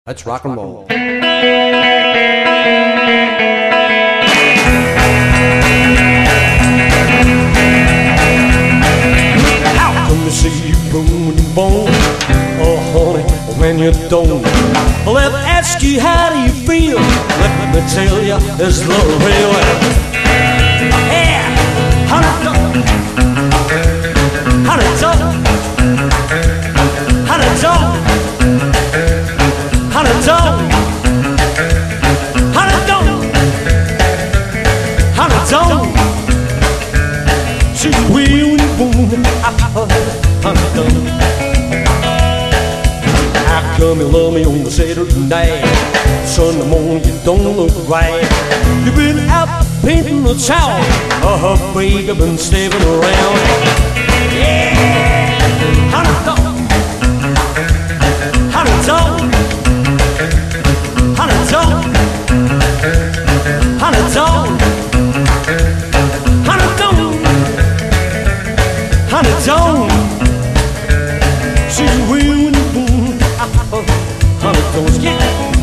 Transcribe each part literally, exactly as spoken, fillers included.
Let's rock and roll. How come you see you boom and boom? Oh, honey, when you don't. Let me ask you, how do you feel? Let me tell you, it's love real. Yeah, honey, don't. Honey, don't. Honey, don't. Honey, don't. Honey, don't. Honey, don't. See you wheel and boom. Honey, don't. How come you love me on the Saturday night? Sunday morning you don't look right. You've been out painting the town. Oh, baby, I've been slaving around. Yeah, honey, don't. Honey, don't. Honey, don't. Honey, don't. Honey, don't. Honey, don't. See you wheel and boom. Honey, don't skip.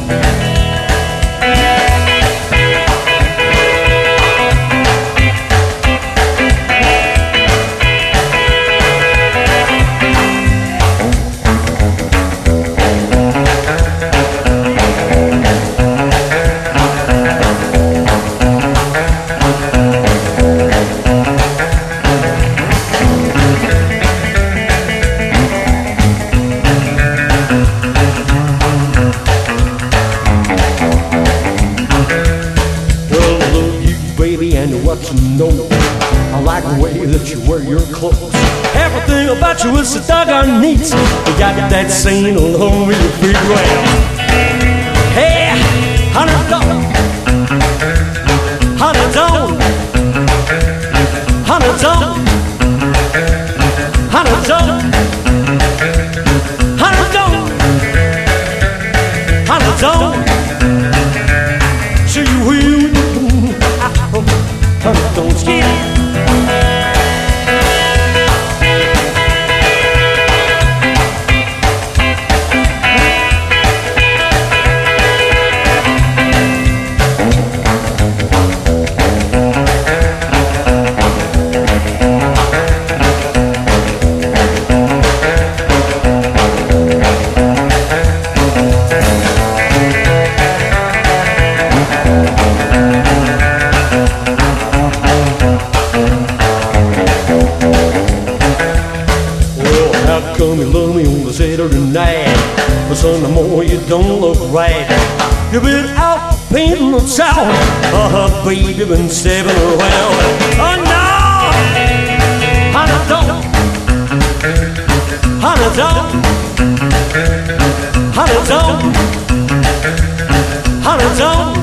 And what you know, I like the way that you wear your clothes. Everything about you is so doggone neat. You got that scene all over your feet. Well, hey, honey, don't. Honey, don't. Honey, don't. Honey, don't. Honey, don't. Honey, don't. So you will. Honey, don't skip. How come you love me on the Saturday night, but Sunday morning you don't look right? You've been out painting the town. Oh, baby, been stepping around. Oh, no! Honey, don't. Honey, don't. Honey, don't. Honey, don't.